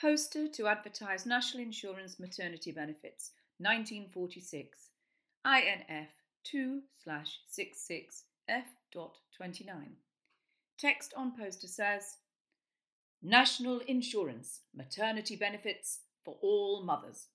Poster to advertise National Insurance maternity benefits, 1946, INF 2/66F.29. Text on poster says, National Insurance maternity benefits for all mothers.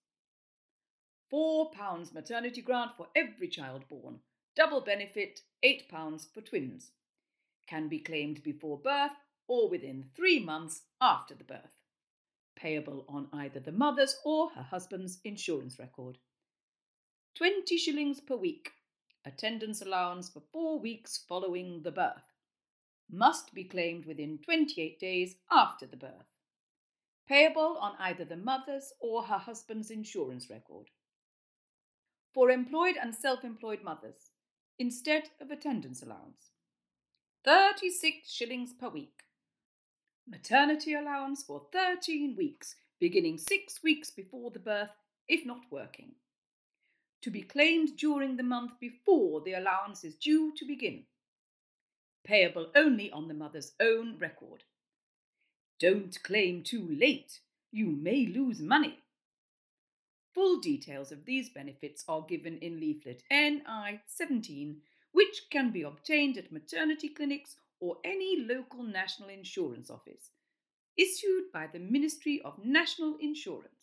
£4 maternity grant for every child born. Double benefit, £8 for twins. Can be claimed before birth or within 3 months after the birth. Payable on either the mother's or her husband's insurance record. 20 shillings per week. Attendance allowance for 4 weeks following the birth. Must be claimed within 28 days after the birth. Payable on either the mother's or her husband's insurance record. For employed and self-employed mothers, instead of attendance allowance. 36 shillings per week. Maternity allowance for 13 weeks, beginning 6 weeks before the birth, if not working. To be claimed during the month before the allowance is due to begin. Payable only on the mother's own record. Don't claim too late. You may lose money. Full details of these benefits are given in leaflet NI 17, which can be obtained at maternity clinics or any local national insurance office, issued by the Ministry of National Insurance.